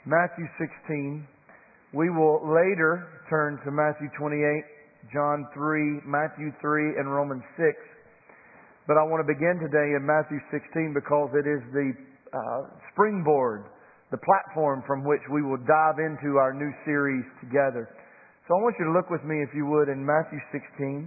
Matthew 16. We will later turn to Matthew 28, John 3, Matthew 3, and Romans 6. But I want to begin today in Matthew 16 because it is the springboard, the platform from which we will dive into our new series together. So I want you to look with me, if you would, in Matthew 16.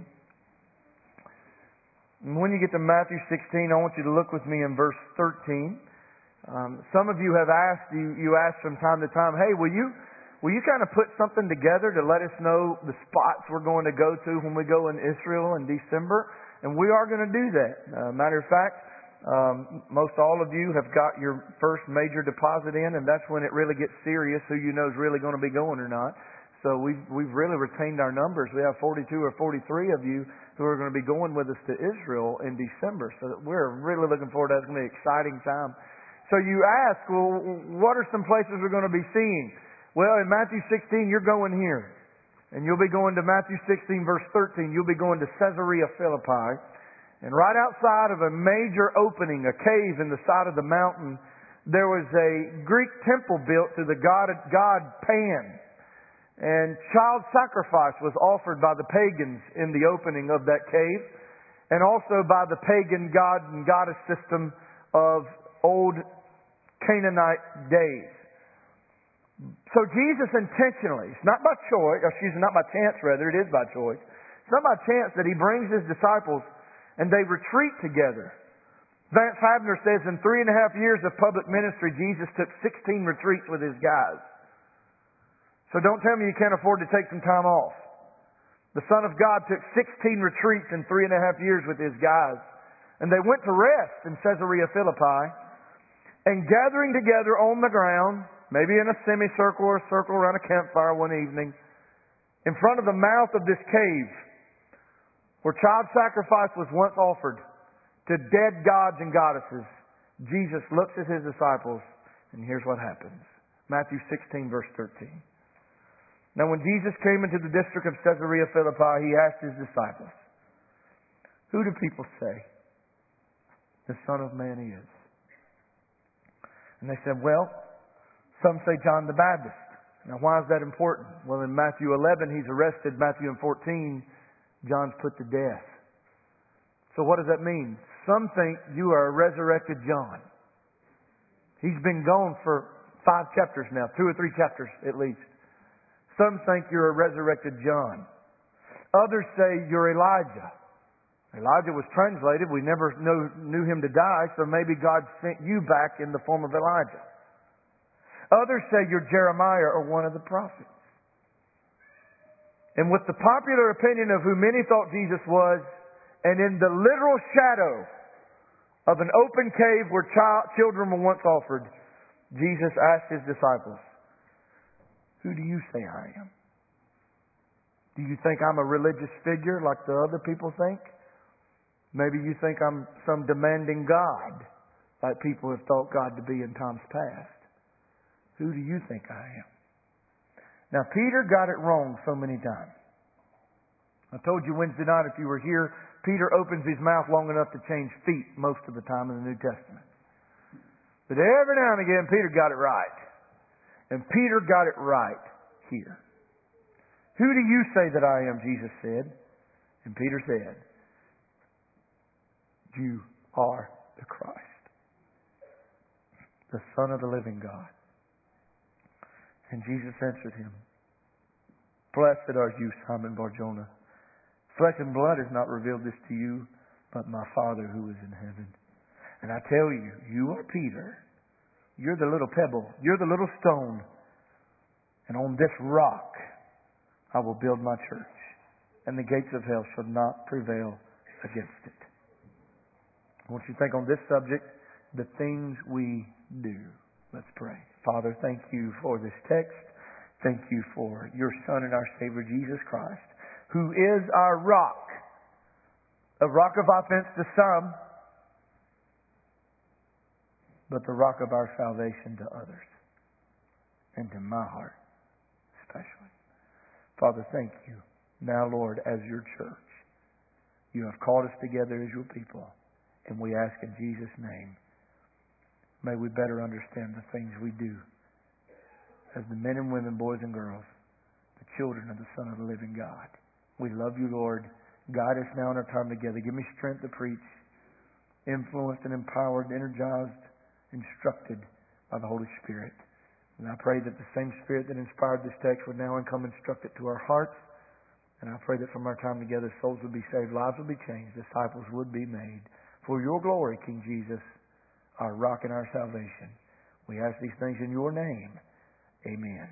And when you get to Matthew 16, I want you to look with me in verse 13. Some of you have asked, you ask from time to time, hey, will you kind of put something together to let us know the spots we're going to go to when we go in Israel in December? And we are going to do that. Matter of fact, most all of you have got your first major deposit in, and that's when it really gets serious, who you know is really going to be going or not. So we've really retained our numbers. We have 42 or 43 of you who are going to be going with us to Israel in December. So we're really looking forward to that. It's going to be an exciting time. So you ask, well, what are some places we're going to be seeing? Well, in Matthew 16, you're going here. And you'll be going to Matthew 16, verse 13. You'll be going to Caesarea Philippi. And right outside of a major opening, a cave in the side of the mountain, there was a Greek temple built to the god Pan. And child sacrifice was offered by the pagans in the opening of that cave, and also by the pagan god and goddess system of old Canaanite days. So Jesus intentionally, it's not by choice, not by chance rather, it is by choice. It's not by chance that He brings His disciples and they retreat together. Vance Havner says in 3.5 years of public ministry, Jesus took 16 retreats with His guys. So don't tell me you can't afford to take some time off. The Son of God took 16 retreats in 3.5 years with His guys. And they went to rest in Caesarea Philippi. And gathering together on the ground, maybe in a semicircle or a circle around a campfire one evening, in front of the mouth of this cave, where child sacrifice was once offered to dead gods and goddesses, Jesus looks at His disciples, and here's what happens. Matthew 16, verse 13. Now when Jesus came into the district of Caesarea Philippi, He asked His disciples, who do people say the Son of Man is? And they said, well, some say John the Baptist. Now why is that important? Well, in Matthew 11, He's arrested. Matthew 14, John's put to death. So what does that mean? Some think you are a resurrected John. He's been gone for 5 chapters now, 2 or 3 chapters at least. Some think you're a resurrected John. Others say you're Elijah. Elijah was translated. We never knew him to die, so maybe God sent you back in the form of Elijah. Others say you're Jeremiah or one of the prophets. And with the popular opinion of who many thought Jesus was, and in the literal shadow of an open cave where children were once offered, Jesus asked His disciples, who do you say I am? Do you think I'm a religious figure like the other people think? Maybe you think I'm some demanding God like people have thought God to be in times past. Who do you think I am? Now Peter got it wrong so many times. I told you Wednesday night if you were here, Peter opens his mouth long enough to change feet most of the time in the New Testament. But every now and again Peter got it right. And Peter got it right here. Who do you say that I am? Jesus said. And Peter said, you are the Christ, the Son of the living God. And Jesus answered him, blessed are you, Simon Bar-Jonah. Flesh and blood has not revealed this to you, but my Father who is in heaven. And I tell you, you are Peter. You're the little pebble. You're the little stone. And on this rock I will build my church. And the gates of hell shall not prevail against it. I want you to think on this subject, the things we do. Let's pray. Father, thank you for this text. Thank you for your Son and our Savior, Jesus Christ, who is our rock. A rock of offense to some, but the rock of our salvation to others. And to my heart, especially. Father, thank you. Now, Lord, as your church, you have called us together as your people. And we ask in Jesus' name, may we better understand the things we do as the men and women, boys and girls, the children of the Son of the living God. We love you, Lord. Guide us now in our time together. Give me strength to preach, influenced and empowered, energized, instructed by the Holy Spirit. And I pray that the same Spirit that inspired this text would now come instruct it to our hearts. And I pray that from our time together, souls would be saved, lives would be changed, disciples would be made. For your glory, King Jesus, our rock and our salvation. We ask these things in your name. Amen.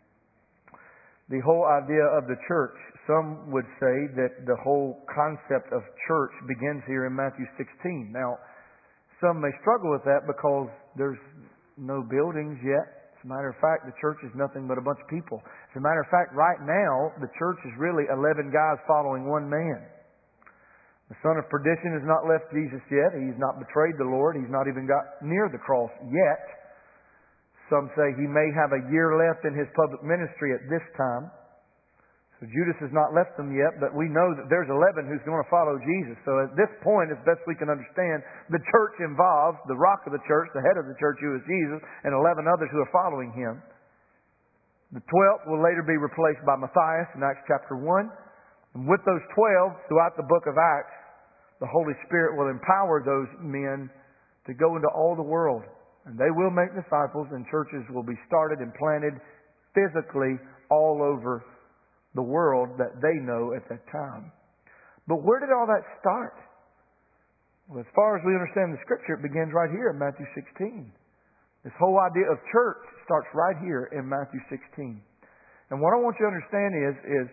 The whole idea of the church, some would say that the whole concept of church begins here in Matthew 16. Now, some may struggle with that because there's no buildings yet. As a matter of fact, the church is nothing but a bunch of people. As a matter of fact, right now, the church is really 11 guys following one man. The son of perdition has not left Jesus yet. He's not betrayed the Lord. He's not even got near the cross yet. Some say he may have a year left in his public ministry at this time. So Judas has not left them yet, but we know that there's 11 who's going to follow Jesus. So at this point, as best we can understand, the church involves the rock of the church, the head of the church who is Jesus, and 11 others who are following him. The 12th will later be replaced by Matthias in Acts chapter 1. And with those 12, throughout the book of Acts, the Holy Spirit will empower those men to go into all the world. And they will make disciples, and churches will be started and planted physically all over the world that they know at that time. But where did all that start? Well, as far as we understand the Scripture, it begins right here in Matthew 16. This whole idea of church starts right here in Matthew 16. And what I want you to understand is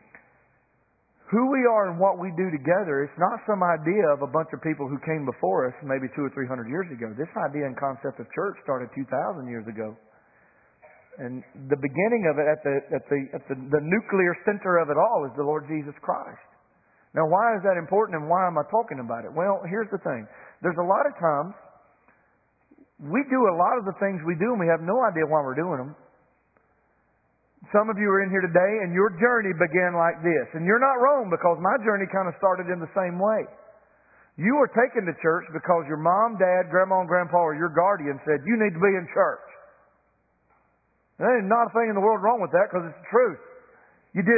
who we are and what we do together. It's not some idea of a bunch of people who came before us maybe 200 or 300 years ago. This idea and concept of church started 2,000 years ago. And the beginning of it, at the nuclear center of it all, is the Lord Jesus Christ. Now, why is that important and why am I talking about it? Well, here's the thing. There's a lot of times we do a lot of the things we do and we have no idea why we're doing them. Some of you are in here today and your journey began like this. And you're not wrong, because my journey kind of started in the same way. You were taken to church because your mom, dad, grandma, and grandpa, or your guardian said, you need to be in church. And there's not a thing in the world wrong with that, because it's the truth. You do.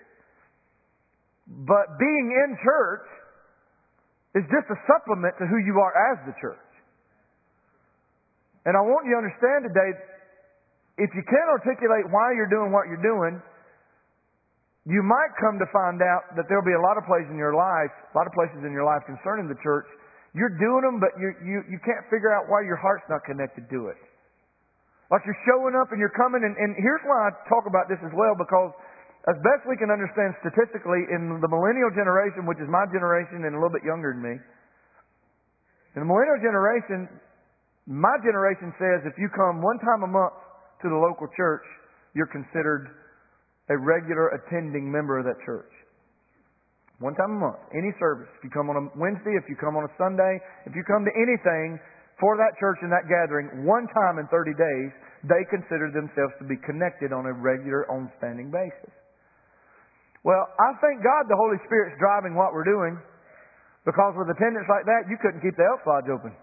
But being in church is just a supplement to who you are as the church. And I want you to understand today, if you can't articulate why you're doing what you're doing, you might come to find out that there'll be a lot of places in your life concerning the church. You're doing them, but you can't figure out why your heart's not connected to it. Like you're showing up and you're coming, and here's why I talk about this as well, because as best we can understand statistically, in the millennial generation, which is my generation and a little bit younger than me, in the millennial generation, my generation says if you come one time a month to the local church, you're considered a regular attending member of that church. One time a month, any service. If you come on a Wednesday, if you come on a Sunday, if you come to anything for that church and that gathering, one time in 30 days, they consider themselves to be connected on a regular, on-standing basis. Well, I thank God the Holy Spirit's driving what we're doing, because with attendance like that, you couldn't keep the Elks Lodge open.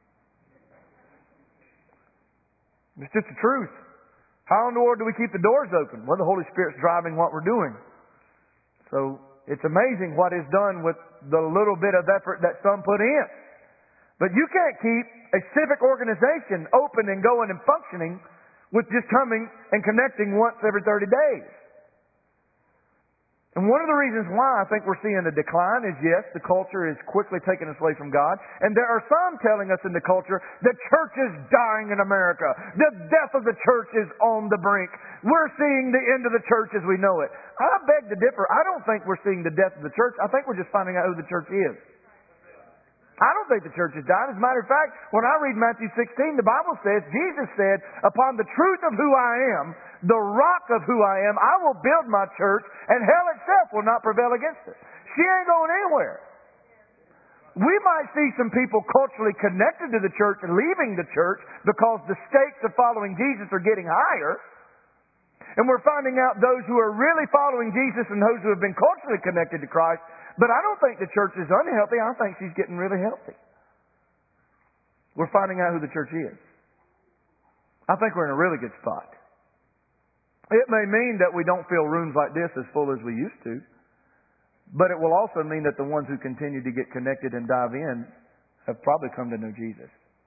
It's just the truth. How in the world do we keep the doors open? Well, the Holy Spirit's driving what we're doing. So it's amazing what is done with the little bit of effort that some put in. But you can't keep a civic organization open and going and functioning with just coming and connecting once every 30 days. And one of the reasons why I think we're seeing a decline is, yes, the culture is quickly taking us away from God. And there are some telling us in the culture that church is dying in America. The death of the church is on the brink. We're seeing the end of the church as we know it. I beg to differ. I don't think we're seeing the death of the church. I think we're just finding out who the church is. I don't think the church is dying. As a matter of fact, when I read Matthew 16, the Bible says, Jesus said, upon the truth of who I am, the rock of who I am, I will build my church, and hell itself will not prevail against it. She ain't going anywhere. We might see some people culturally connected to the church and leaving the church because the stakes of following Jesus are getting higher. And we're finding out those who are really following Jesus and those who have been culturally connected to Christ. But I don't think the church is unhealthy. I think she's getting really healthy. We're finding out who the church is. I think we're in a really good spot. It may mean that we don't fill rooms like this as full as we used to, but it will also mean that the ones who continue to get connected and dive in have probably come to know Jesus.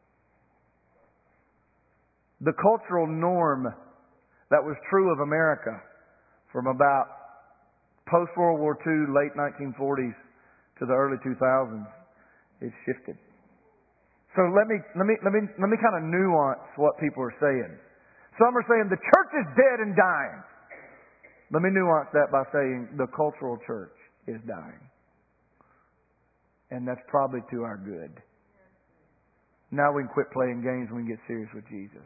The cultural norm that was true of America from about post-World War II, late 1940s to the early 2000s is shifted. So let me kind of nuance what people are saying. Some are saying the church is dead and dying. Let me nuance that by saying the cultural church is dying. And that's probably to our good. Now we can quit playing games when we get serious with Jesus.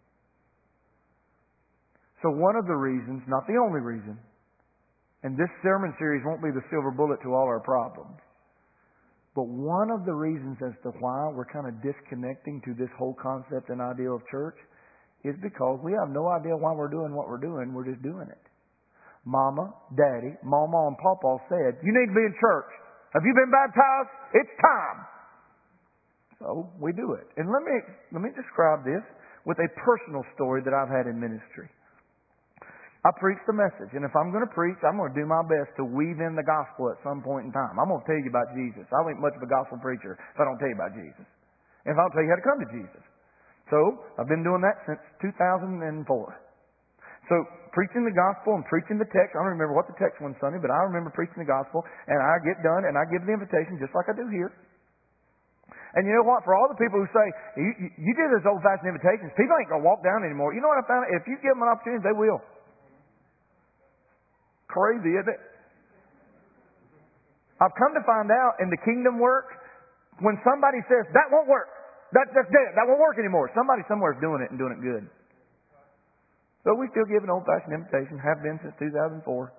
So one of the reasons, not the only reason, and this sermon series won't be the silver bullet to all our problems, but one of the reasons as to why we're kind of disconnecting to this whole concept and idea of church is because we have no idea why we're doing what we're doing. We're just doing it. Mama, Daddy, Mama, and Papa said, you need to be in church. Have you been baptized? It's time. So we do it. And let me describe this with a personal story that I've had in ministry. I preach the message, and if I'm going to preach, I'm going to do my best to weave in the gospel at some point in time. I'm going to tell you about Jesus. I ain't much of a gospel preacher if I don't tell you about Jesus. And if I don't tell you how to come to Jesus. So, I've been doing that since 2004. So, preaching the gospel and preaching the text. I don't remember what the text was Sunday, but I remember preaching the gospel, and I get done, and I give the invitation just like I do here. And you know what? For all the people who say, you do those old-fashioned invitations, people ain't going to walk down anymore. You know what I found? If you give them an opportunity, they will. Crazy, isn't it? I've come to find out in the kingdom work, when somebody says, that won't work, that's dead, that won't work anymore, somebody somewhere is doing it and doing it good. So we still give an old-fashioned invitation, have been since 2004.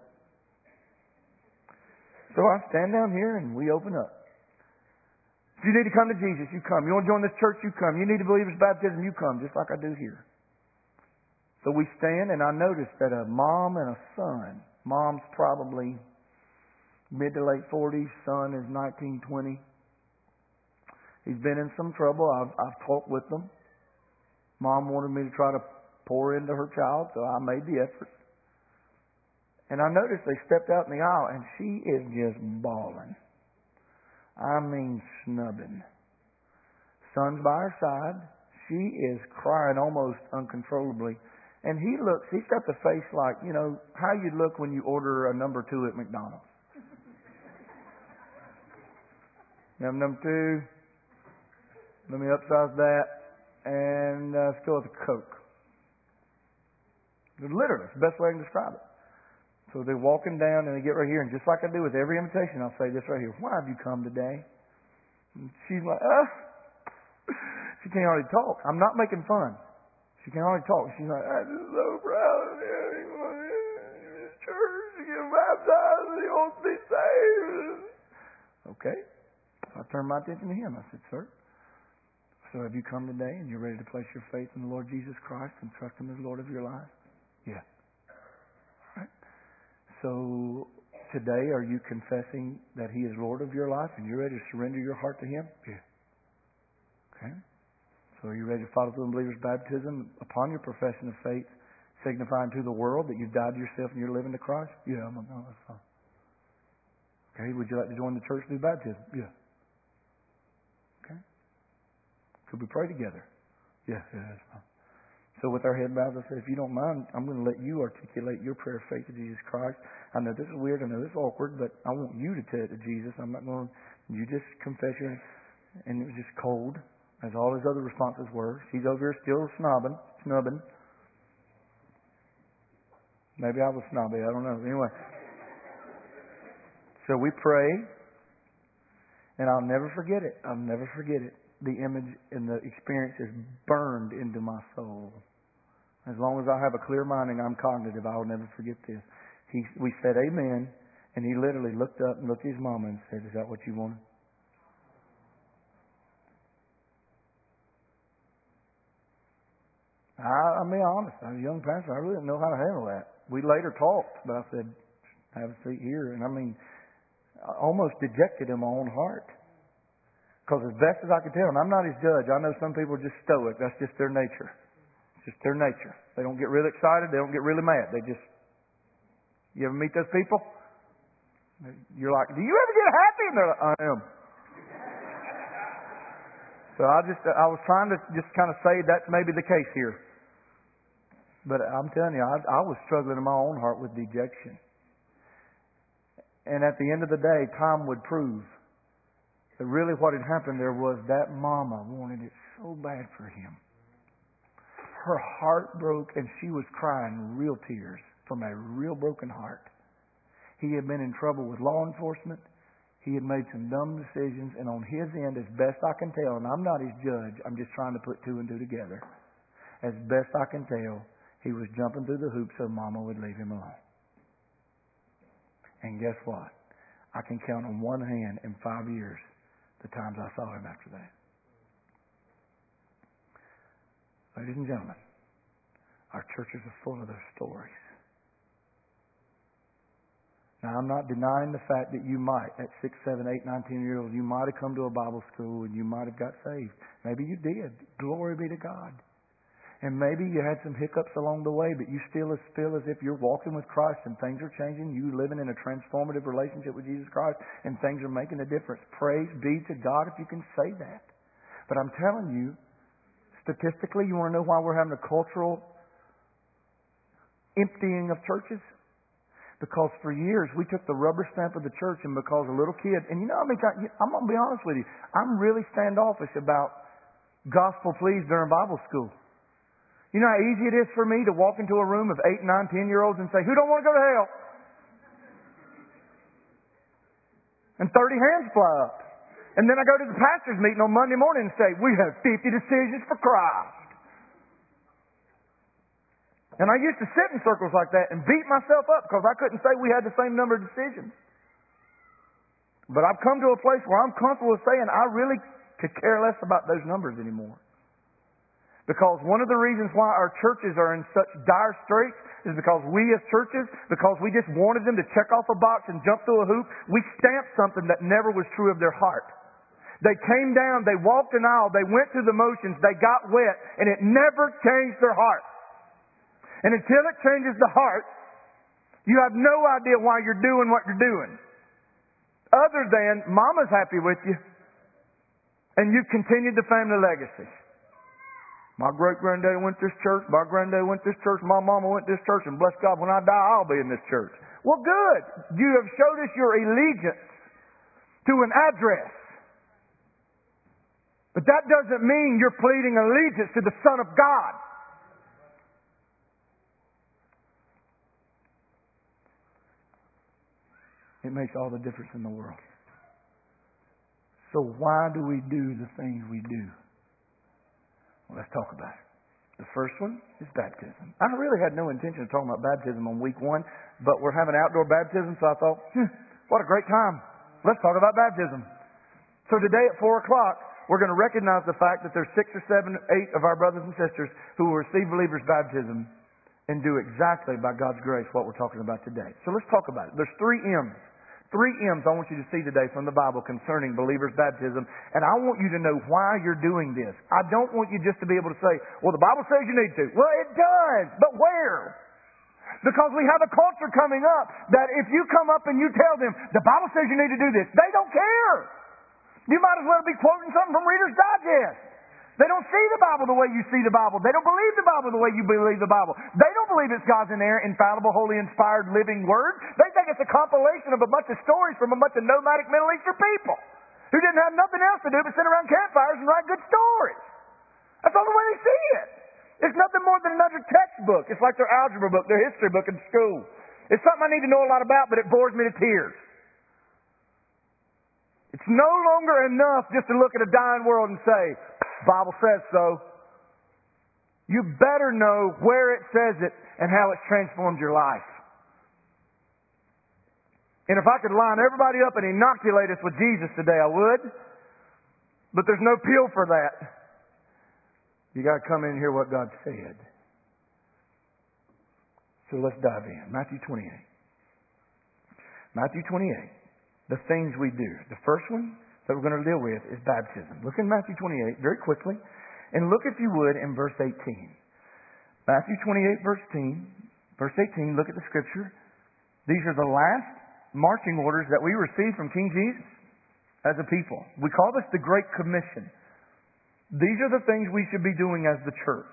So I stand down here and we open up. If you need to come to Jesus, you come. You want to join this church, you come. You need to believe His baptism, you come, just like I do here. So we stand, and I notice that a mom and a son. Mom's probably mid to late 40s. Son is 19, 20. He's been in some trouble. I've talked with them. Mom wanted me to try to pour into her child, so I made the effort. And I noticed they stepped out in the aisle, and she is just bawling. I mean snubbing. Son's by her side. She is crying almost uncontrollably. And he's got the face like, you know, how you look when you order a number 2 at McDonald's. Number 2. Let me upsize that. And let's go with a Coke. Literally, it's the best way I can describe it. So they're walking down and they get right here. And just like I do with every invitation, I'll say this right here. Why have you come today? And she's like, She can't hardly talk. I'm not making fun. She can hardly talk. She's like, I'm just so proud of him. He wants in his church to get baptized. He wants to be saved. Okay. I turned my attention to him. I said, sir, so have you come today and you're ready to place your faith in the Lord Jesus Christ and trust Him as Lord of your life? Yeah. All right. So today, are you confessing that He is Lord of your life and you're ready to surrender your heart to Him? Yeah. Okay. So are you ready to follow through in believer's baptism upon your profession of faith, signifying to the world that you've died to yourself and you're living to Christ? Yeah, no, that's fine. Okay, would you like to join the church through baptism? Yeah. Okay. Could we pray together? Yeah, that's fine. So with our head bowed, I say, if you don't mind, I'm going to let you articulate your prayer of faith to Jesus Christ. I know this is weird, I know this is awkward, but I want you to tell it to Jesus. I'm not going to, you just confess your, and it was just cold. As all his other responses were. She's over here still snubbing. Maybe I was snobby, I don't know. Anyway. So we pray, and I'll never forget it. I'll never forget it. The image and the experience is burned into my soul. As long as I have a clear mind and I'm cognitive, I will never forget this. We said amen, and he literally looked up and looked at his mama and said, is that what you wanted? I'll be honest. I was a young pastor. I really didn't know how to handle that. We later talked, but I said, have a seat here. And I mean, I almost dejected in my own heart. Because as best as I could tell him, I'm not his judge. I know some people are just stoic. That's just their nature. Just their nature. They don't get really excited. They don't get really mad. You ever meet those people? You're like, do you ever get happy? And they're like, I am. So I was trying to just kind of say that's maybe the case here. But I'm telling you, I was struggling in my own heart with dejection. And at the end of the day, time would prove that really what had happened there was that mama wanted it so bad for him. Her heart broke and she was crying real tears from a real broken heart. He had been in trouble with law enforcement. He had made some dumb decisions, and on his end, as best I can tell, and I'm not his judge, I'm just trying to put two and two together. As best I can tell, he was jumping through the hoops so Mama would leave him alone. And guess what? I can count on one hand in 5 years the times I saw him after that. Ladies and gentlemen, our churches are full of those stories. Now, I'm not denying the fact that you might, at 6, 7, 8, 9, 10 years old, you might have come to a Bible school and you might have got saved. Maybe you did. Glory be to God. And maybe you had some hiccups along the way, but you still feel as if you're walking with Christ and things are changing. You living in a transformative relationship with Jesus Christ and things are making a difference. Praise be to God if you can say that. But I'm telling you, statistically, you want to know why we're having a cultural emptying of churches? Because for years we took the rubber stamp of the church, and because a little kid, and you know, I'm going to be honest with you, I'm really standoffish about gospel please during Bible school. You know how easy it is for me to walk into a room of 8, 9, 10-year-olds and say, who don't want to go to hell? And 30 hands fly up. And then I go to the pastor's meeting on Monday morning and say, we have 50 decisions for Christ. And I used to sit in circles like that and beat myself up because I couldn't say we had the same number of decisions. But I've come to a place where I'm comfortable with saying I really could care less about those numbers anymore. Because one of the reasons why our churches are in such dire straits is because we as churches, because we just wanted them to check off a box and jump through a hoop, we stamped something that never was true of their heart. They came down, they walked an aisle, they went through the motions, they got wet, and it never changed their heart. And until it changes the heart, you have no idea why you're doing what you're doing. Other than Mama's happy with you, and you've continued the family legacy. My great-granddaddy went to this church, my granddaddy went to this church, my mama went to this church, and bless God, when I die, I'll be in this church. Well, good. You have showed us your allegiance to an address. But that doesn't mean you're pleading allegiance to the Son of God. It makes all the difference in the world. So why do we do the things we do? Well, let's talk about it. The first one is baptism. I really had no intention of talking about baptism on week 1, but we're having outdoor baptism, so I thought, what a great time. Let's talk about baptism. So today at 4 o'clock, we're going to recognize the fact that there's 6 or 7, 8 of our brothers and sisters who will receive believers' baptism and do exactly, by God's grace, what we're talking about today. So let's talk about it. There's 3 M's. 3 M's I want you to see today from the Bible concerning believers' baptism. And I want you to know why you're doing this. I don't want you just to be able to say, well, the Bible says you need to. Well, it does. But where? Because we have a culture coming up that if you come up and you tell them, the Bible says you need to do this, they don't care. You might as well be quoting something from Reader's Digest. They don't see the Bible the way you see the Bible. They don't believe the Bible the way you believe the Bible. They don't believe it's God's inerrant, infallible, holy, inspired, living Word. They think it's a compilation of a bunch of stories from a bunch of nomadic Middle Eastern people who didn't have nothing else to do but sit around campfires and write good stories. That's the only way they see it. It's nothing more than another textbook. It's like their algebra book, their history book in school. It's something I need to know a lot about, but it bores me to tears. It's no longer enough just to look at a dying world and say, Bible says so. You better know where it says it and how it's transformed your life. And if I could line everybody up and inoculate us with Jesus today, I would. But there's no pill for that. You got to come in and hear what God said. So let's dive in. Matthew 28. Matthew 28. The things we do. The first one that we're going to deal with is baptism. Look in Matthew 28 very quickly. And look, if you would, in verse 18. Matthew 28, verse 18, look at the scripture. These are the last marching orders that we received from King Jesus as a people. We call this the Great Commission. These are the things we should be doing as the church.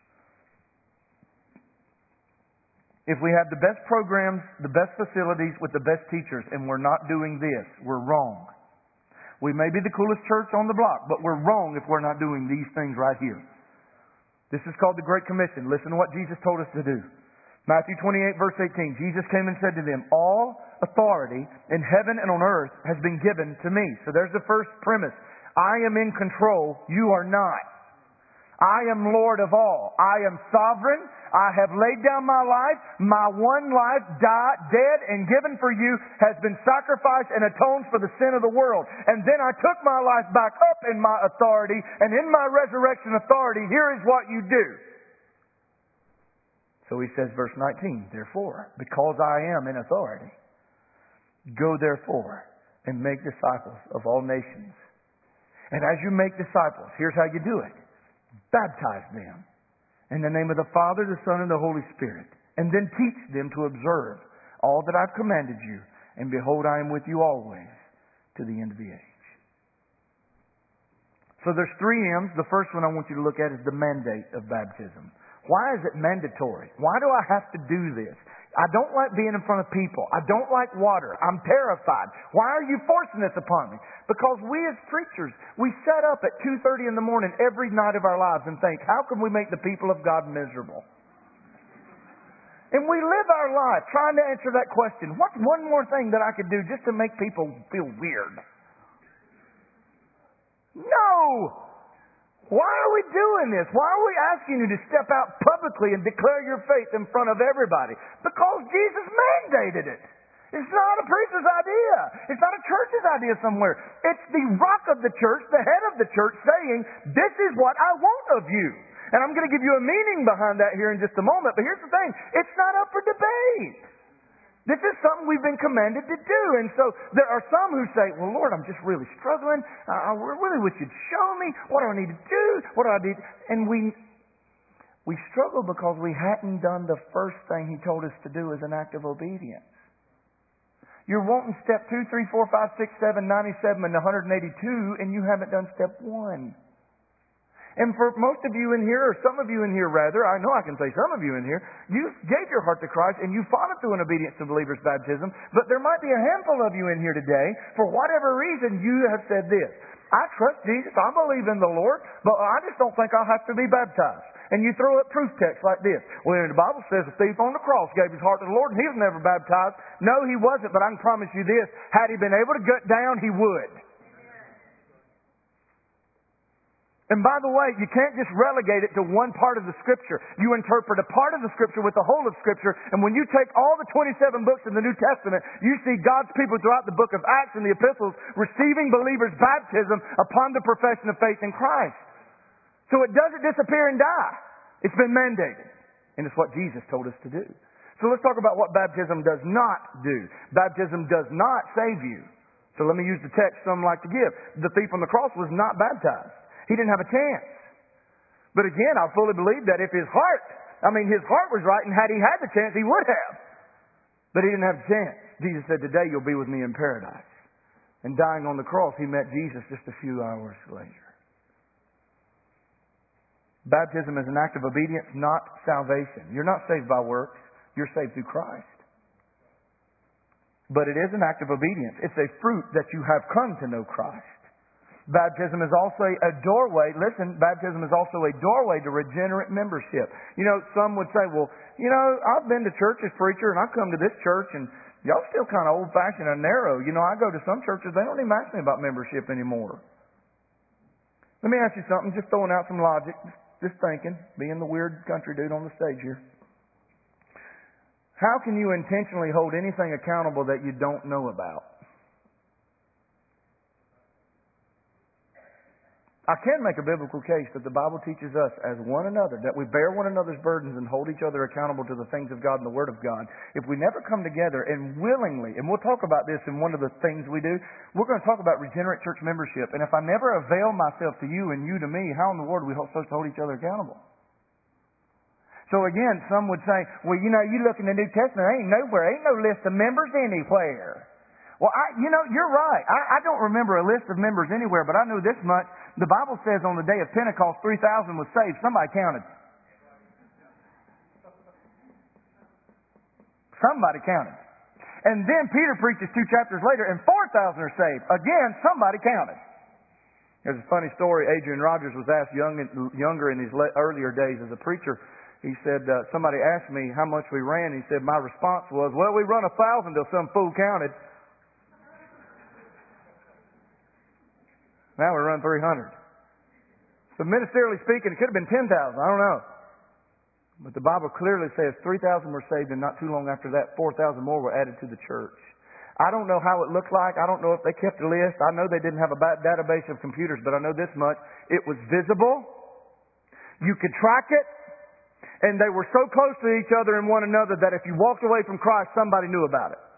If we have the best programs, the best facilities with the best teachers, and we're not doing this, we're wrong. We may be the coolest church on the block, but we're wrong if we're not doing these things right here. This is called the Great Commission. Listen to what Jesus told us to do. Matthew 28, verse 18. Jesus came and said to them, all authority in heaven and on earth has been given to me. So there's the first premise. I am in control. You are not. I am Lord of all. I am sovereign. I have laid down my life. My one life, dead and given for you, has been sacrificed and atones for the sin of the world. And then I took my life back up in my authority, and in my resurrection authority, here is what you do. So he says, verse 19, therefore, because I am in authority, go therefore and make disciples of all nations. And as you make disciples, here's how you do it. Baptize them in the name of the Father, the Son, and the Holy Spirit. And then teach them to observe all that I've commanded you. And behold, I am with you always to the end of the age. So there's 3 M's. The first one I want you to look at is the mandate of baptism. Why is it mandatory? Why do I have to do this? I don't like being in front of people. I don't like water. I'm terrified. Why are you forcing this upon me? Because we as preachers, we set up at 2:30 in the morning every night of our lives and think, how can we make the people of God miserable? And we live our life trying to answer that question. What's one more thing that I could do just to make people feel weird? No! Why are we doing this? Why are we asking you to step out publicly and declare your faith in front of everybody? Because Jesus mandated it. It's not a preacher's idea. It's not a church's idea somewhere. It's the rock of the church, the head of the church, saying, this is what I want of you. And I'm going to give you a meaning behind that here in just a moment. But here's the thing. It's not up for debate. This is something we've been commanded to do. And so there are some who say, well, Lord, I'm just really struggling. I really wish you'd show me. What do I need to do? What do I need? And we struggle because we hadn't done the first thing He told us to do as an act of obedience. You're wanting step 2, 3, 4, 5, 6, 7, 97, and 182, and you haven't done step 1. And for most of you in here, or some of you in here rather, I know I can say some of you in here, you gave your heart to Christ and you followed through in obedience to believer's baptism, but there might be a handful of you in here today, for whatever reason you have said this. I trust Jesus, I believe in the Lord, but I just don't think I'll have to be baptized. And you throw up proof texts like this. Well, the Bible says the thief on the cross gave his heart to the Lord and he was never baptized. No, he wasn't, but I can promise you this, had he been able to get down, he would. And by the way, you can't just relegate it to one part of the Scripture. You interpret a part of the Scripture with the whole of Scripture, and when you take all the 27 books in the New Testament, you see God's people throughout the book of Acts and the epistles receiving believers' baptism upon the profession of faith in Christ. So it doesn't disappear and die. It's been mandated. And it's what Jesus told us to do. So let's talk about what baptism does not do. Baptism does not save you. So let me use the text some like to give. The thief on the cross was not baptized. He didn't have a chance. But again, I fully believe that if his heart was right, and had he had the chance, he would have. But he didn't have a chance. Jesus said, today you'll be with me in paradise. And dying on the cross, he met Jesus just a few hours later. Baptism is an act of obedience, not salvation. You're not saved by works. You're saved through Christ. But it is an act of obedience. It's a fruit that you have come to know Christ. Baptism is also a doorway. Listen, baptism is also a doorway to regenerate membership. You know, some would say, well, you know, I've been to church as preacher and I come to this church and y'all still kind of old-fashioned and narrow. You know, I go to some churches, they don't even ask me about membership anymore. Let me ask you something, just throwing out some logic, just thinking, being the weird country dude on the stage here. How can you intentionally hold anything accountable that you don't know about? I can make a biblical case that the Bible teaches us as one another, that we bear one another's burdens and hold each other accountable to the things of God and the Word of God. If we never come together and willingly, and we'll talk about this in one of the things we do, we're going to talk about regenerate church membership. And if I never avail myself to you and you to me, how in the world are we supposed to hold each other accountable? So again, some would say, well, you look in the New Testament, ain't no list of members anywhere. Well, you're right. I don't remember a list of members anywhere, but I know this much. The Bible says on the day of Pentecost, 3,000 was saved. Somebody counted. Somebody counted. And then Peter preaches 2 chapters later, and 4,000 are saved. Again, somebody counted. There's a funny story. Adrian Rogers was asked younger in his earlier days as a preacher. He said, somebody asked me how much we ran. He said, my response was, well, we run 1,000 till some fool counted. Now we run 300. So ministerially speaking, it could have been 10,000. I don't know. But the Bible clearly says 3,000 were saved, and not too long after that, 4,000 more were added to the church. I don't know how it looked like. I don't know if they kept a list. I know they didn't have a database of computers, but I know this much. It was visible. You could track it. And they were so close to each other and one another that if you walked away from Christ, somebody knew about it.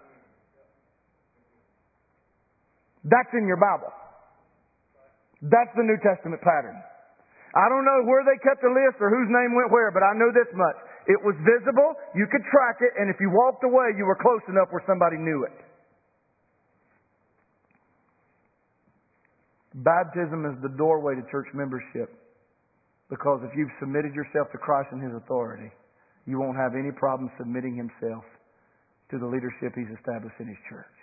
That's in your Bible. That's the New Testament pattern. I don't know where they kept the list or whose name went where, but I know this much. It was visible, you could track it, and if you walked away, you were close enough where somebody knew it. Baptism is the doorway to church membership, because if you've submitted yourself to Christ and His authority, you won't have any problem submitting Himself to the leadership He's established in His church.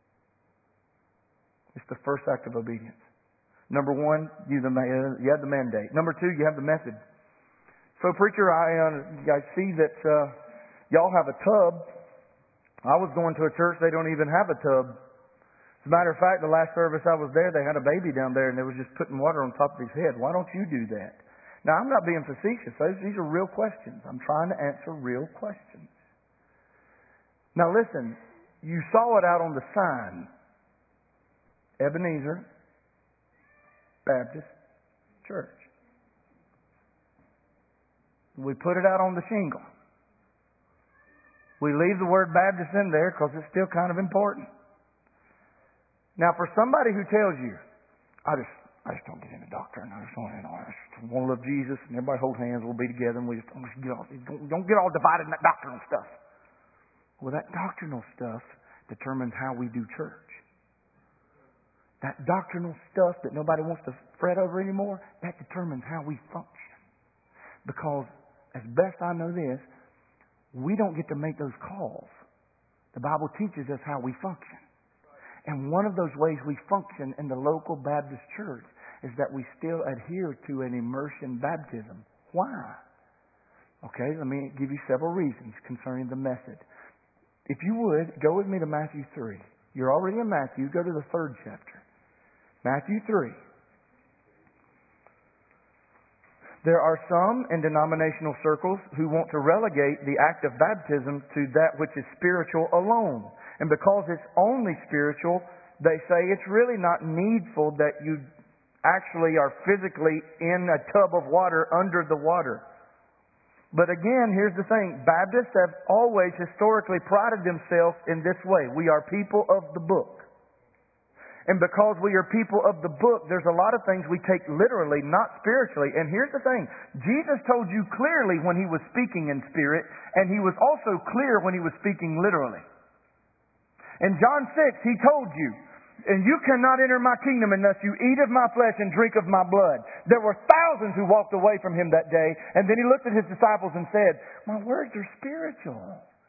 It's the first act of obedience. Number one, you have the mandate. Number two, you have the method. So, preacher, I see that y'all have a tub. I was going to a church, they don't even have a tub. As a matter of fact, the last service I was there, they had a baby down there and they were just putting water on top of his head. Why don't you do that? Now, I'm not being facetious. These are real questions. I'm trying to answer real questions. Now, listen, you saw it out on the sign. Ebenezer Baptist Church. We put it out on the shingle. We leave the word Baptist in there because it's still kind of important. Now, for somebody who tells you, I just don't get into doctrine. I just want to love Jesus and everybody hold hands. We'll be together and we just don't get all divided in that doctrinal stuff. Well, that doctrinal stuff determines how we do church. That doctrinal stuff that nobody wants to fret over anymore, that determines how we function. Because, as best I know this, we don't get to make those calls. The Bible teaches us how we function. And one of those ways we function in the local Baptist church is that we still adhere to an immersion baptism. Why? Okay, let me give you several reasons concerning the method. If you would, go with me to Matthew 3. You're already in Matthew. Go to the 3rd chapter. Matthew 3. There are some in denominational circles who want to relegate the act of baptism to that which is spiritual alone. And because it's only spiritual, they say it's really not needful that you actually are physically in a tub of water under the water. But again, here's the thing. Baptists have always historically prided themselves in this way. We are people of the book. And because we are people of the book, there's a lot of things we take literally, not spiritually. And here's the thing. Jesus told you clearly when He was speaking in spirit, and He was also clear when He was speaking literally. In John 6, He told you, and you cannot enter my kingdom unless you eat of my flesh and drink of my blood. There were thousands who walked away from Him that day, and then He looked at His disciples and said, my words are spiritual.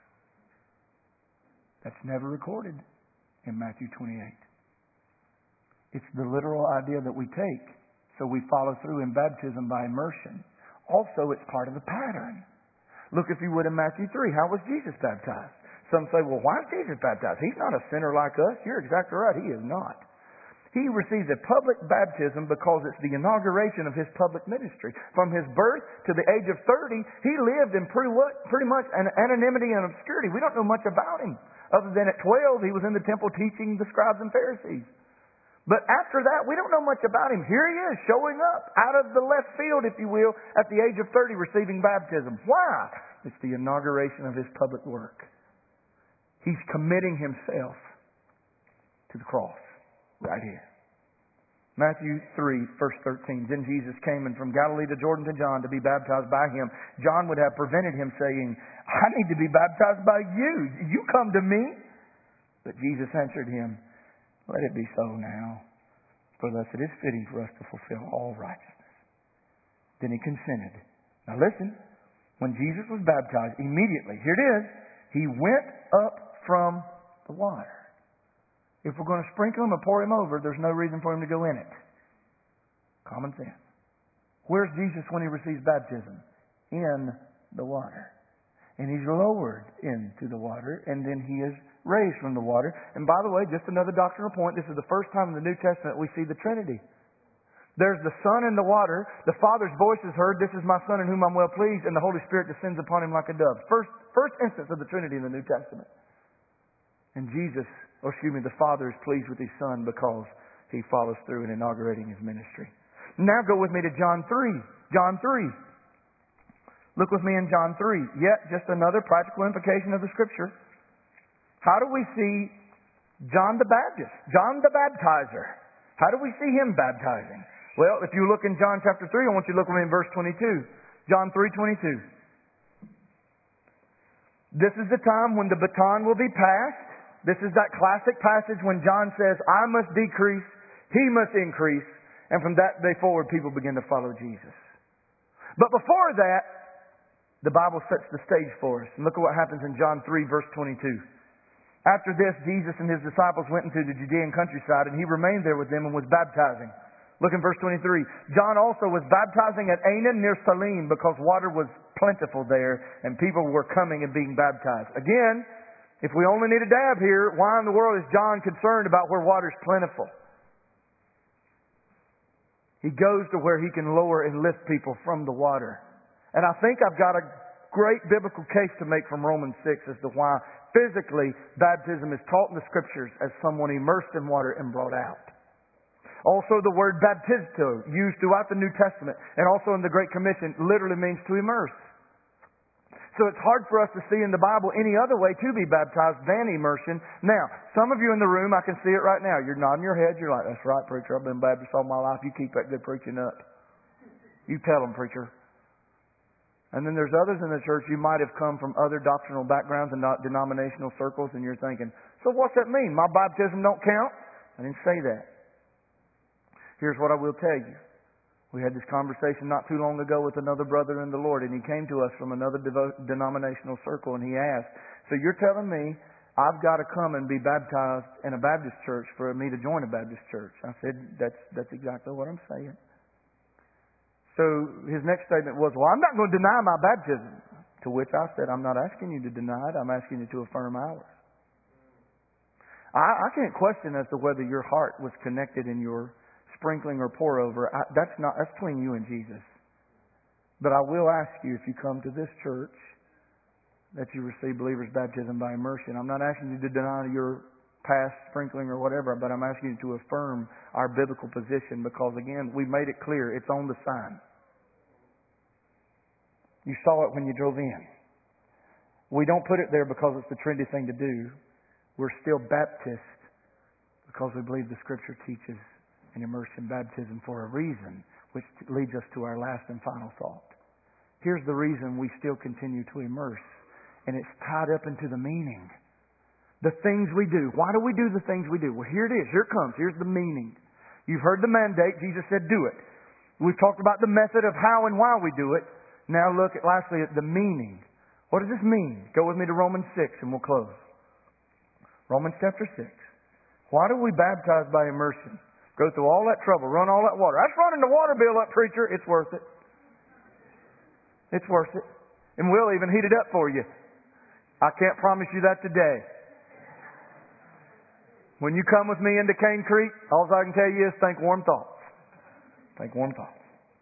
That's never recorded in Matthew 28. It's the literal idea that we take, so we follow through in baptism by immersion. Also, it's part of the pattern. Look, if you would, in Matthew 3, how was Jesus baptized? Some say, well, why is Jesus baptized? He's not a sinner like us. You're exactly right. He is not. He receives a public baptism because it's the inauguration of His public ministry. From His birth to the age of 30, He lived in pretty much an anonymity and obscurity. We don't know much about Him. Other than at 12, He was in the temple teaching the scribes and Pharisees. But after that, we don't know much about Him. Here He is, showing up out of the left field, if you will, at the age of 30, receiving baptism. Why? It's the inauguration of His public work. He's committing Himself to the cross right here. Matthew 3, verse 13. Then Jesus came and from Galilee to Jordan to John to be baptized by him. John would have prevented him, saying, I need to be baptized by you. You come to me? But Jesus answered him, Let it be so now, for thus it is fitting for us to fulfill all righteousness. Then he consented. Now listen, when Jesus was baptized, immediately, here it is, he went up from the water. If we're going to sprinkle him or pour him over, there's no reason for him to go in it. Common sense. Where's Jesus when he receives baptism? In the water. And he's lowered into the water, and then he is raised from the water. And by the way, just another doctrinal point, this is the first time in the New Testament we see the Trinity. There's the Son in the water, the Father's voice is heard, this is my Son in whom I'm well pleased, and the Holy Spirit descends upon him like a dove. First instance of the Trinity in the New Testament. And the Father is pleased with his Son because he follows through in inaugurating his ministry. Now go with me to John 3. John 3. Look with me in John 3. Yet just another practical implication of the Scripture. How do we see John the Baptist? John the Baptizer. How do we see him baptizing? Well, if you look in John chapter 3, I want you to look with me in verse 22. John 3:22. This is the time when the baton will be passed. This is that classic passage when John says, I must decrease, he must increase. And from that day forward, people begin to follow Jesus. But before that, the Bible sets the stage for us. And look at what happens in John 3, verse 22. After this, Jesus and his disciples went into the Judean countryside, and he remained there with them and was baptizing. Look in verse 23. John also was baptizing at Aenon near Salim because water was plentiful there, and people were coming and being baptized. Again, if we only need a dab here, why in the world is John concerned about where water's plentiful? He goes to where he can lower and lift people from the water. And I think I've got a great biblical case to make from Romans 6 as to why physically baptism is taught in the Scriptures as someone immersed in water and brought out. Also the word baptizo, used throughout the New Testament and also in the Great Commission, literally means to immerse. So it's hard for us to see in the Bible any other way to be baptized than immersion. Now, some of you in the room, I can see it right now. You're nodding your head. You're like, that's right, preacher. I've been Baptist all my life. You keep that good preaching up. You tell them, preacher. And then there's others in the church, you might have come from other doctrinal backgrounds and not denominational circles, and you're thinking, so what's that mean? My baptism don't count? I didn't say that. Here's what I will tell you. We had this conversation not too long ago with another brother in the Lord, and he came to us from another denominational circle, and he asked, so you're telling me I've got to come and be baptized in a Baptist church for me to join a Baptist church? I said, that's exactly what I'm saying. So his next statement was, well, I'm not going to deny my baptism. To which I said, I'm not asking you to deny it, I'm asking you to affirm ours. I can't question as to whether your heart was connected in your sprinkling or pour over. That's between you and Jesus. But I will ask you, if you come to this church, that you receive believer's baptism by immersion. I'm not asking you to deny your past sprinkling or whatever, but I'm asking you to affirm our biblical position because, again, we made it clear. It's on the sign. You saw it when you drove in. We don't put it there because it's the trendy thing to do. We're still Baptist because we believe the Scripture teaches an immersion baptism for a reason, which leads us to our last and final thought. Here's the reason we still continue to immerse, and it's tied up into the meaning. The things we do. Why do we do the things we do? Well, here it is. Here it comes. Here's the meaning. You've heard the mandate. Jesus said, do it. We've talked about the method of how and why we do it. Now look at, lastly, at the meaning. What does this mean? Go with me to Romans 6 and we'll close. Romans chapter 6. Why do we baptize by immersion? Go through all that trouble, run all that water. That's running the water bill up, preacher. It's worth it. It's worth it. And we'll even heat it up for you. I can't promise you that today. When you come with me into Cane Creek, all I can tell you is think warm thoughts. Think warm thoughts.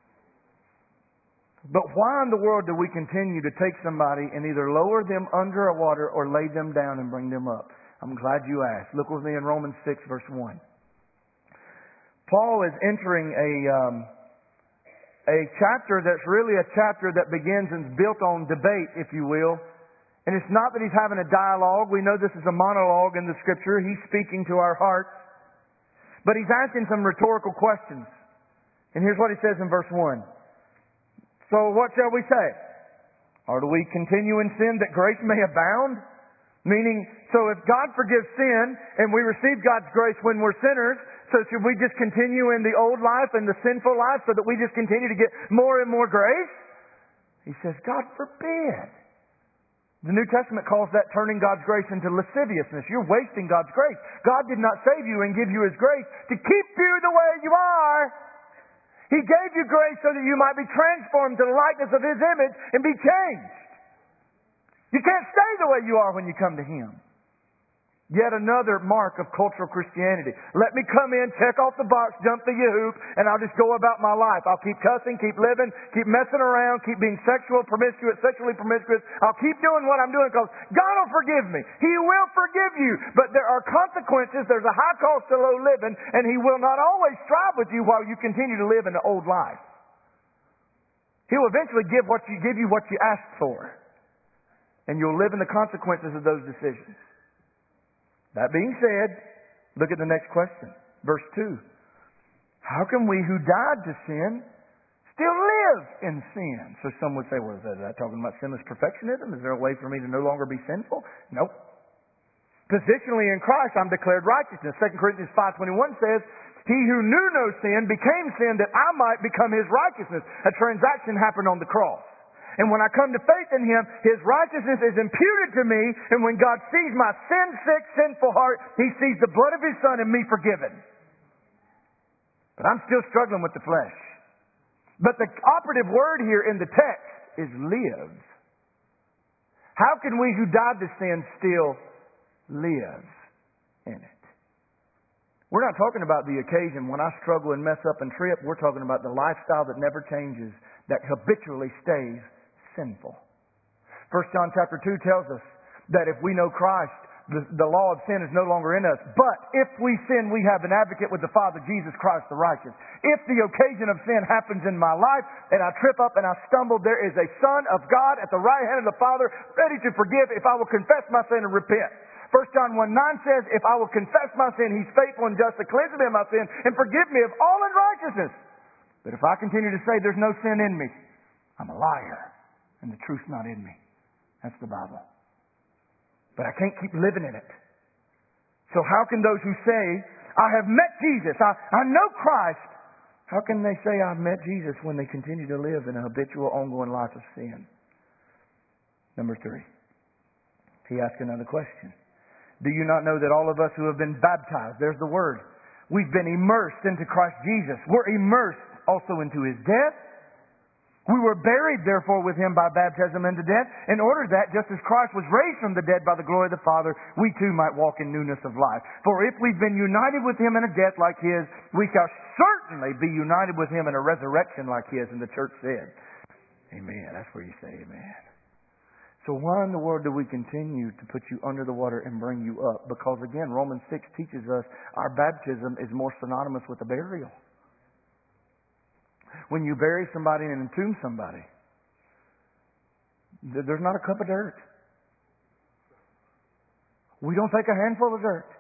But why in the world do we continue to take somebody and either lower them under a water or lay them down and bring them up? I'm glad you asked. Look with me in Romans 6, verse 1. Paul is entering a chapter that's really a chapter that begins and is built on debate, if you will. And it's not that he's having a dialogue. We know this is a monologue in the Scripture. He's speaking to our hearts. But he's asking some rhetorical questions. And here's what he says in verse 1. So what shall we say? Or do we continue in sin that grace may abound? Meaning, so if God forgives sin and we receive God's grace when we're sinners, so should we just continue in the old life and the sinful life so that we just continue to get more and more grace? He says, God forbid. The New Testament calls that turning God's grace into lasciviousness. You're wasting God's grace. God did not save you and give you His grace to keep you the way you are. He gave you grace so that you might be transformed to the likeness of His image and be changed. You can't stay the way you are when you come to Him. Yet another mark of cultural Christianity. Let me come in, check off the box, jump the hoop, and I'll just go about my life. I'll keep cussing, keep living, keep messing around, keep being sexually promiscuous. I'll keep doing what I'm doing because God will forgive me. He will forgive you. But there are consequences. There's a high cost to low living, and He will not always strive with you while you continue to live in the old life. He'll eventually give you what you asked for. And you'll live in the consequences of those decisions. That being said, look at the next question. Verse 2. How can we who died to sin still live in sin? So some would say, well, is that talking about sinless perfectionism? Is there a way for me to no longer be sinful? Nope. Positionally in Christ, I'm declared righteousness. 2 Corinthians 5:21 says, He who knew no sin became sin that I might become His righteousness. A transaction happened on the cross. And when I come to faith in Him, His righteousness is imputed to me. And when God sees my sin-sick, sinful heart, He sees the blood of His Son and me forgiven. But I'm still struggling with the flesh. But the operative word here in the text is live. How can we who died to sin still live in it? We're not talking about the occasion when I struggle and mess up and trip. We're talking about the lifestyle that never changes, that habitually stays sinful. 1 John chapter 2 tells us that if we know Christ, the law of sin is no longer in us. But if we sin, we have an advocate with the Father, Jesus Christ the righteous. If the occasion of sin happens in my life and I trip up and I stumble, there is a Son of God at the right hand of the Father ready to forgive if I will confess my sin and repent. 1 John 1:9 says, if I will confess my sin, He's faithful and just to cleanse me of my sin and forgive me of all unrighteousness. But if I continue to say there's no sin in me, I'm a liar and the truth's not in me. That's the Bible. But I can't keep living in it. So how can those who say, I have met Jesus, I know Christ, how can they say I've met Jesus when they continue to live in a habitual, ongoing life of sin? Number 3. He asked another question. Do you not know that all of us who have been baptized, there's the word, we've been immersed into Christ Jesus. We're immersed also into His death. We were buried, therefore, with Him by baptism into death, in order that, just as Christ was raised from the dead by the glory of the Father, we too might walk in newness of life. For if we've been united with Him in a death like His, we shall certainly be united with Him in a resurrection like His. And the church said, Amen. That's where you say amen. So why in the world do we continue to put you under the water and bring you up? Because again, Romans 6 teaches us our baptism is more synonymous with a burial. When you bury somebody and entomb somebody, there's not a cup of dirt. We don't take a handful of dirt.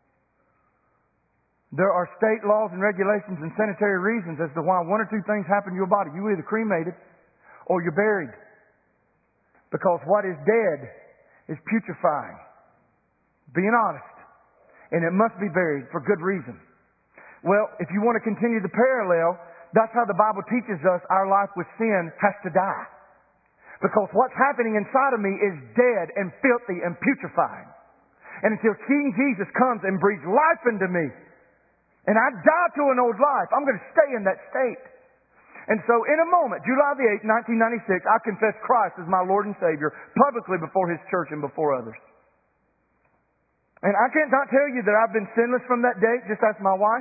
There are state laws and regulations and sanitary reasons as to why one or two things happen to your body. You're either cremated or you're buried. Because what is dead is putrefying. Being honest. And it must be buried for good reason. Well, if you want to continue the parallel, that's how the Bible teaches us our life with sin has to die. Because what's happening inside of me is dead and filthy and putrefying. And until King Jesus comes and breathes life into me, and I die to an old life, I'm going to stay in that state. And so in a moment, July the 8th, 1996, I confess Christ as my Lord and Savior publicly before His church and before others. And I can't not tell you that I've been sinless from that date, just ask my wife.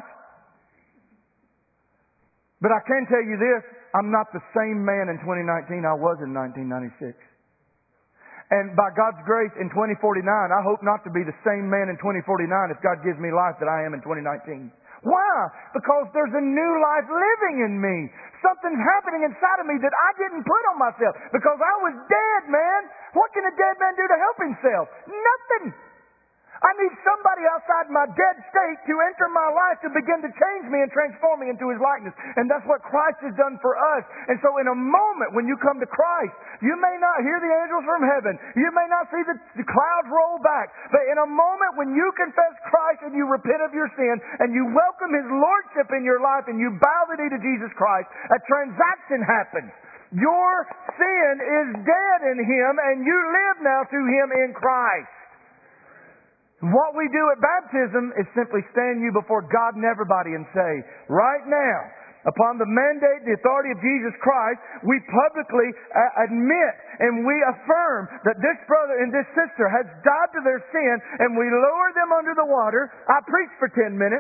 But I can tell you this, I'm not the same man in 2019 I was in 1996. And by God's grace in 2049, I hope not to be the same man in 2049 if God gives me life that I am in 2019. Why? Because there's a new life living in me. Something's happening inside of me that I didn't put on myself. Because I was dead, man. What can a dead man do to help himself? Nothing. I need somebody outside my dead state to enter my life to begin to change me and transform me into His likeness. And that's what Christ has done for us. And so in a moment when you come to Christ, you may not hear the angels from heaven. You may not see the clouds roll back. But in a moment when you confess Christ and you repent of your sin and you welcome His Lordship in your life and you bow the knee to Jesus Christ, a transaction happens. Your sin is dead in Him and you live now through Him in Christ. What we do at baptism is simply stand you before God and everybody and say, right now, upon the mandate, the authority of Jesus Christ, we publicly admit and we affirm that this brother and this sister has died to their sin, and we lower them under the water. I preach for 10 minutes.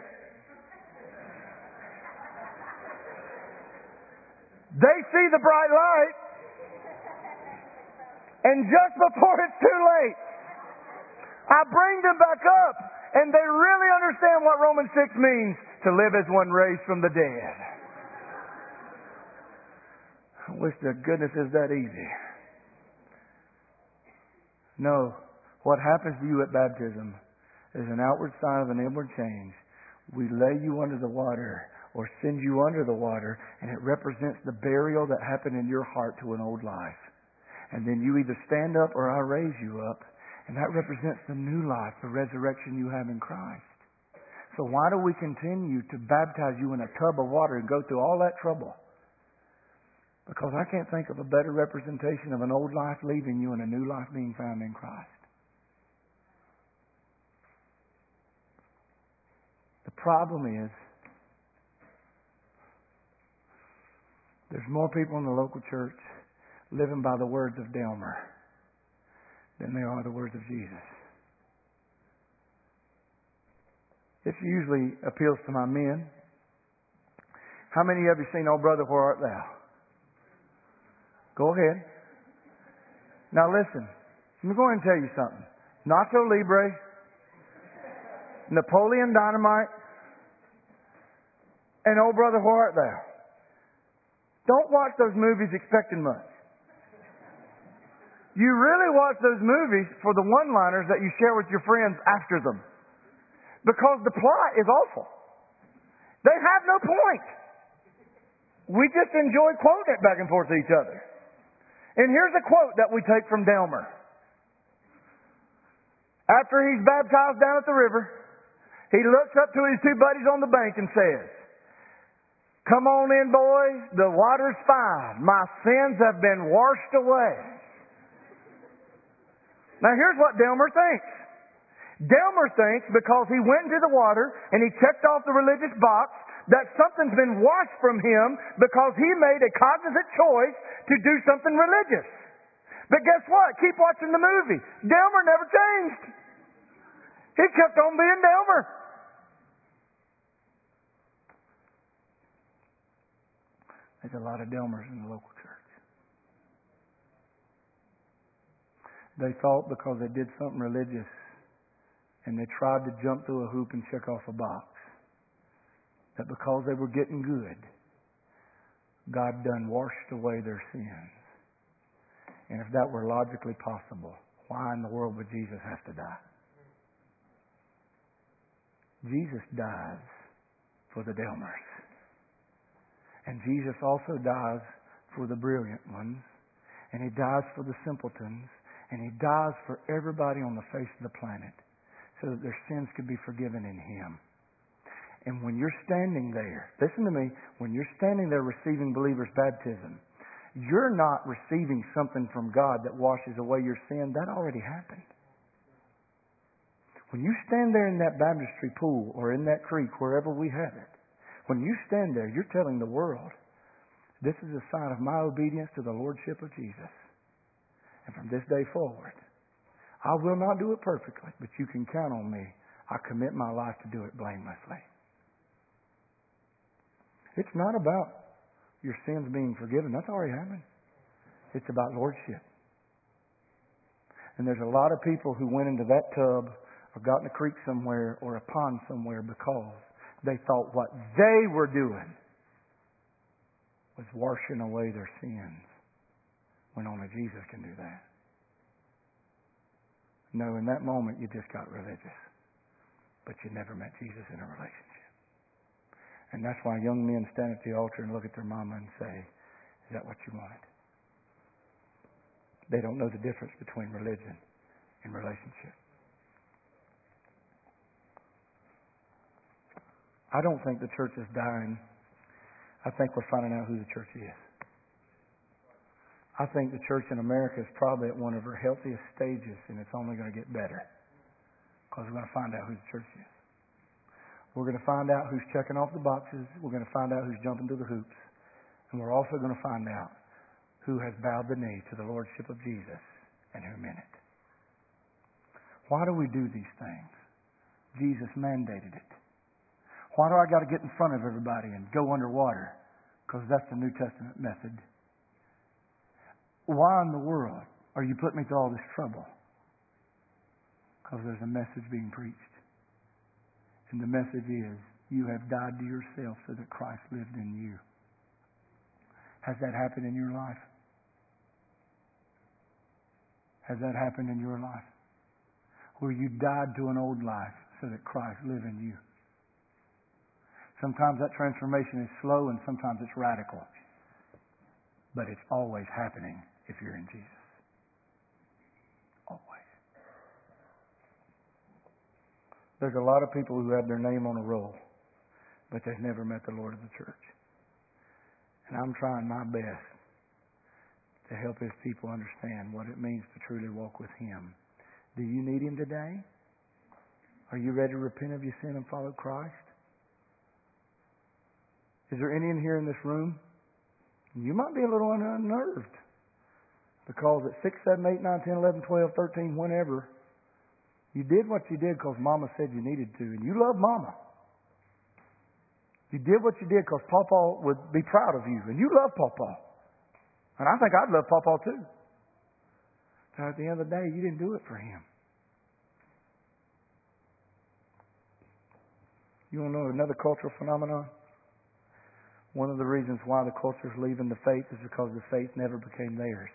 They see the bright light, and just before it's too late, I bring them back up, and they really understand what Romans 6 means, to live as one raised from the dead. I wish to goodness it was that easy. No, what happens to you at baptism is an outward sign of an inward change. We lay you under the water, or send you under the water, and it represents the burial that happened in your heart to an old life. And then you either stand up or I raise you up. And that represents the new life, the resurrection you have in Christ. So why do we continue to baptize you in a tub of water and go through all that trouble? Because I can't think of a better representation of an old life leaving you and a new life being found in Christ. The problem is, there's more people in the local church living by the words of Delmer than they are the words of Jesus. This usually appeals to my men. How many of you seen "Oh Brother, Where Art Thou"? Go ahead. Now listen, let me go ahead and tell you something. Nacho Libre, Napoleon Dynamite, and "Oh Brother, Where Art Thou." Don't watch those movies expecting much. You really watch those movies for the one-liners that you share with your friends after them. Because the plot is awful. They have no point. We just enjoy quoting it back and forth to each other. And here's a quote that we take from Delmer. After he's baptized down at the river, he looks up to his two buddies on the bank and says, "Come on in, boys. The water's fine. My sins have been washed away." Now here's what Delmer thinks. Delmer thinks because he went into the water and he checked off the religious box that something's been washed from him because he made a cognizant choice to do something religious. But guess what? Keep watching the movie. Delmer never changed. He kept on being Delmer. There's a lot of Delmers in the local church. They thought because they did something religious and they tried to jump through a hoop and check off a box, that because they were getting good, God done washed away their sins. And if that were logically possible, why in the world would Jesus have to die? Jesus dies for the Delmers. And Jesus also dies for the brilliant ones. And He dies for the simpletons. And He dies for everybody on the face of the planet so that their sins could be forgiven in Him. And when you're standing there, listen to me, when you're standing there receiving believers' baptism, you're not receiving something from God that washes away your sin. That already happened. When you stand there in that baptistry pool or in that creek, wherever we have it, when you stand there, you're telling the world, this is a sign of my obedience to the Lordship of Jesus. And from this day forward, I will not do it perfectly, but you can count on me. I commit my life to do it blamelessly. It's not about your sins being forgiven. That's already happened. It's about Lordship. And there's a lot of people who went into that tub or got in a creek somewhere or a pond somewhere because they thought what they were doing was washing away their sins, when only Jesus can do that. No, in that moment you just got religious. but you never met Jesus in a relationship. And that's why young men stand at the altar and look at their mama and say, is that what you wanted? They don't know the difference between religion and relationship. I don't think the church is dying. I think we're finding out who the church is. I think the church in America is probably at one of her healthiest stages, and it's only going to get better because we're going to find out who the church is. We're going to find out who's checking off the boxes. We're going to find out who's jumping through the hoops. And we're also going to find out who has bowed the knee to the lordship of Jesus and who meant it. Why do we do these things? Jesus mandated it. Why do I got to get in front of everybody and go underwater? Because that's the New Testament method. Why in the world are you putting me through all this trouble? Because there's a message being preached. And the message is, you have died to yourself so that Christ lived in you. Has that happened in your life? Has that happened in your life? Where you died to an old life so that Christ lived in you. Sometimes that transformation is slow and sometimes it's radical. But it's always happening if you're in Jesus. Always. There's a lot of people who have their name on a roll, but they've never met the Lord of the church. And I'm trying my best to help His people understand what it means to truly walk with Him. Do you need Him today? Are you ready to repent of your sin and follow Christ? Is there any in here in this room? You might be a little unnerved because at 6, 7, 8, 9, 10, 11, 12, 13, whenever, you did what you did because Mama said you needed to, and you love Mama. You did what you did because Pawpaw would be proud of you, and you love Pawpaw. And I think I'd love Pawpaw too. But at the end of the day, you didn't do it for him. You want to know another cultural phenomenon? One of the reasons why the culture's leaving the faith is because the faith never became theirs.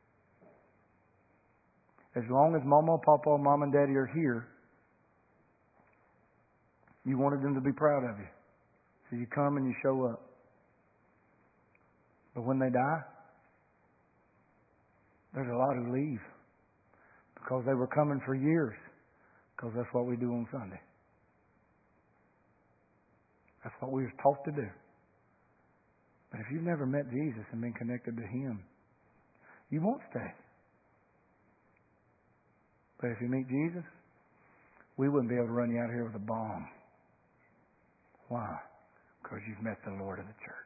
As long as Mama, Papa, Mom, and Daddy are here, you wanted them to be proud of you. So you come and you show up. But when they die, there's a lot who leave because they were coming for years, because that's what we do on Sunday. That's what we were taught to do. But if you've never met Jesus and been connected to Him, you won't stay. But if you meet Jesus, we wouldn't be able to run you out here with a bomb. Why? Because you've met the Lord of the church.